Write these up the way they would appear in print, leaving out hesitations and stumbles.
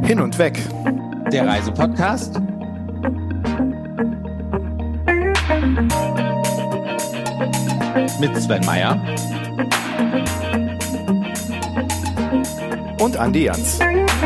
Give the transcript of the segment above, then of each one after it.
Hin und weg. Der Reisepodcast mit Sven Meyer Und Andi Jans.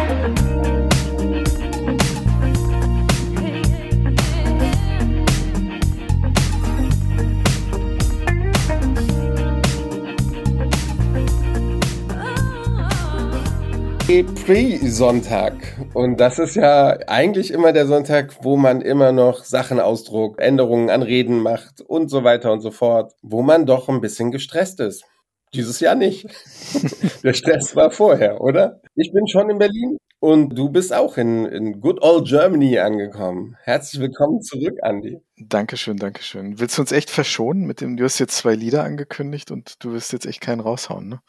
Pre-Sonntag. Und das ist ja eigentlich immer der Sonntag, wo man immer noch Sachen ausdruckt, Änderungen an Reden macht und so weiter und so fort, wo man doch ein bisschen gestresst ist. Dieses Jahr nicht. Der Stress war vorher, oder? Ich bin schon in Berlin und du bist auch in Good Old Germany angekommen. Herzlich willkommen zurück, Andi. Dankeschön. Willst du uns echt verschonen mit dem, du hast jetzt 2 Lieder angekündigt und du wirst jetzt echt keinen raushauen, ne?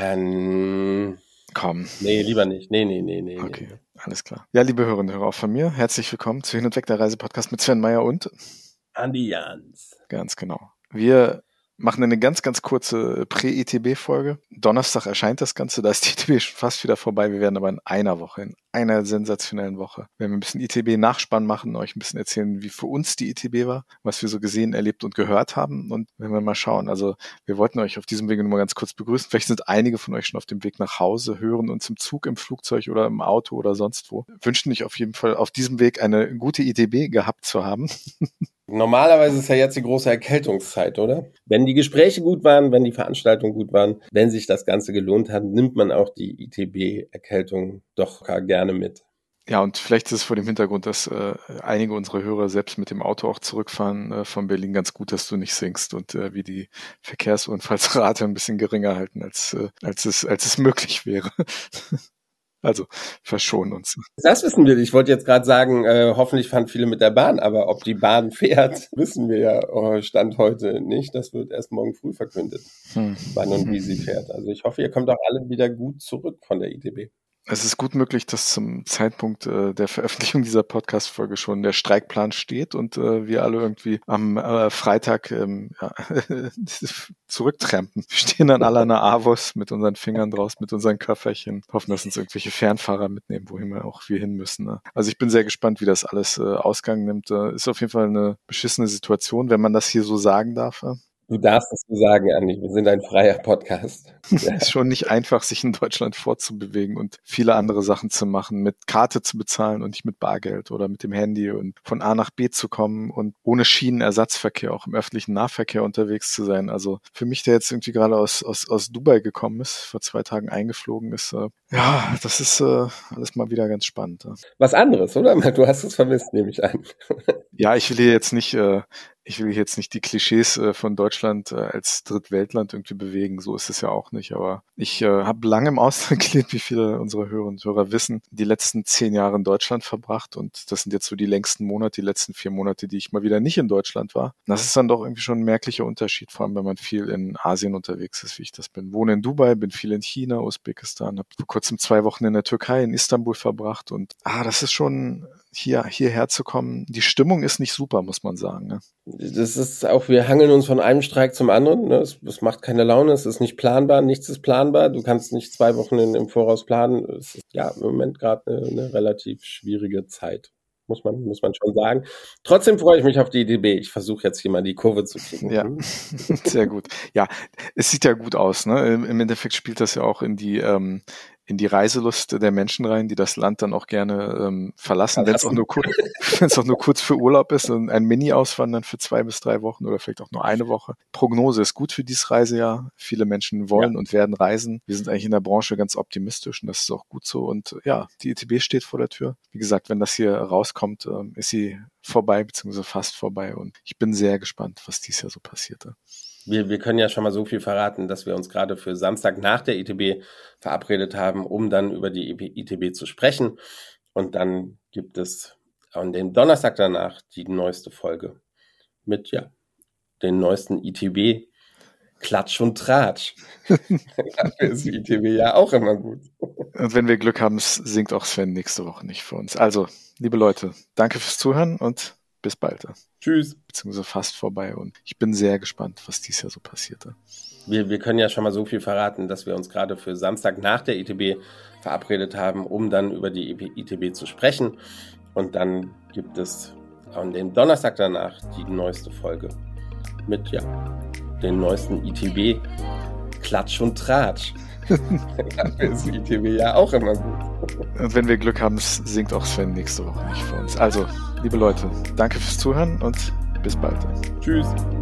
Komm. Nee, lieber nicht. Nee. Okay, alles klar. Ja, liebe Hörerinnen und Hörer, auch von mir, herzlich willkommen zu Hin und Weg, der Reisepodcast mit Sven Meyer und Andi Jans. Ganz genau. Wir machen eine ganz kurze Prä-ITB-Folge. Donnerstag erscheint das Ganze, da ist die ITB schon fast wieder vorbei. Wir werden aber in einer sensationellen Woche, werden wir ein bisschen ITB-Nachspann machen, euch ein bisschen erzählen, wie für uns die ITB war, was wir so gesehen, erlebt und gehört haben und wenn wir mal schauen. Also wir wollten euch auf diesem Weg nur mal ganz kurz begrüßen. Vielleicht sind einige von euch schon auf dem Weg nach Hause, hören uns im Zug, im Flugzeug oder im Auto oder sonst wo. Wünschen euch auf jeden Fall auf diesem Weg eine gute ITB gehabt zu haben. Normalerweise ist ja jetzt die große Erkältungszeit, oder? Wenn die Gespräche gut waren, wenn die Veranstaltungen gut waren, wenn sich das Ganze gelohnt hat, nimmt man auch die ITB-Erkältung doch gerne mit. Ja, und vielleicht ist es vor dem Hintergrund, dass einige unserer Hörer selbst mit dem Auto auch zurückfahren von Berlin, ganz gut, dass du nicht singst und wir die Verkehrsunfallsrate ein bisschen geringer halten, als es möglich wäre. Also verschonen uns. Das wissen wir. Ich wollte jetzt gerade sagen, hoffentlich fahren viele mit der Bahn, aber ob die Bahn fährt, wissen wir ja Stand heute nicht. Das wird erst morgen früh verkündet, wann und wie sie fährt. Also ich hoffe, ihr kommt auch alle wieder gut zurück von der ITB. Es ist gut möglich, dass zum Zeitpunkt der Veröffentlichung dieser Podcast-Folge schon der Streikplan steht und wir alle irgendwie am Freitag zurücktrampen. Wir stehen dann alle an der AWOS mit unseren Fingern draus, mit unseren Köfferchen, hoffen, dass uns irgendwelche Fernfahrer mitnehmen, wohin wir hin müssen. Ne? Also ich bin sehr gespannt, wie das alles Ausgang nimmt. Ist auf jeden Fall eine beschissene Situation, wenn man das hier so sagen darf. Du darfst es so sagen, Andi. Wir sind ein freier Podcast. Es ist schon nicht einfach, sich in Deutschland fortzubewegen und viele andere Sachen zu machen, mit Karte zu bezahlen und nicht mit Bargeld oder mit dem Handy und von A nach B zu kommen und ohne Schienenersatzverkehr auch im öffentlichen Nahverkehr unterwegs zu sein. Also für mich, der jetzt irgendwie gerade aus Dubai gekommen ist, vor 2 Tagen eingeflogen ist, das ist alles mal wieder ganz spannend. Was anderes, oder? Du hast es vermisst, nehme ich an. Ja, ich will hier jetzt nicht die Klischees von Deutschland als Drittweltland irgendwie bewegen. So ist es ja auch nicht. Aber ich habe lange im Ausland gelebt, wie viele unserer Hörerinnen und Hörer wissen, die letzten 10 Jahre in Deutschland verbracht. Und das sind jetzt so die längsten Monate, die letzten 4 Monate, die ich mal wieder nicht in Deutschland war. Das ist dann doch irgendwie schon ein merklicher Unterschied, vor allem wenn man viel in Asien unterwegs ist, wie ich das bin. Wohne in Dubai, bin viel in China, Usbekistan, habe vor kurzem 2 Wochen in der Türkei, in Istanbul verbracht. Und das ist schon, hierher zu kommen. Die Stimmung ist nicht super, muss man sagen. Ne? Das ist auch, wir hangeln uns von einem Streik zum anderen. Ne? Es macht keine Laune, es ist nicht planbar, nichts ist planbar. Du kannst nicht 2 Wochen im Voraus planen. Es ist ja im Moment gerade eine relativ schwierige Zeit, muss man schon sagen. Trotzdem freue ich mich auf die ITB. Ich versuche jetzt hier mal die Kurve zu kriegen. Ja, sehr gut. Ja, es sieht ja gut aus. Ne? Im Endeffekt spielt das ja auch in die Reiselust der Menschen rein, die das Land dann auch gerne verlassen, wenn es auch nur kurz für Urlaub ist und ein Mini-Auswandern für 2 bis 3 Wochen oder vielleicht auch nur eine Woche. Prognose ist gut für dieses Reisejahr. Viele Menschen wollen und werden reisen. Wir sind eigentlich in der Branche ganz optimistisch und das ist auch gut so. Und ja, die ITB steht vor der Tür. Wie gesagt, wenn das hier rauskommt, ist sie vorbei, beziehungsweise fast vorbei. Und ich bin sehr gespannt, was dieses Jahr so passierte. Wir können ja schon mal so viel verraten, dass wir uns gerade für Samstag nach der ITB verabredet haben, um dann über die ITB zu sprechen. Und dann gibt es an dem Donnerstag danach die neueste Folge mit, den neuesten ITB Klatsch und Tratsch. Dafür ist die ITB ja auch immer gut. Und wenn wir Glück haben, singt auch Sven nächste Woche nicht für uns. Also, liebe Leute, danke fürs Zuhören und bis bald. Tschüss. Beziehungsweise fast vorbei. Und ich bin sehr gespannt, was dieses Jahr so passierte. Wir können ja schon mal so viel verraten, dass wir uns gerade für Samstag nach der ITB verabredet haben, um dann über die ITB zu sprechen. Und dann gibt es an dem Donnerstag danach die neueste Folge mit den neuesten ITB Klatsch und Tratsch. Dafür ist die ITB ja auch immer gut. Und wenn wir Glück haben, singt auch Sven nächste Woche nicht für uns. Also, liebe Leute, danke fürs Zuhören und bis bald. Tschüss.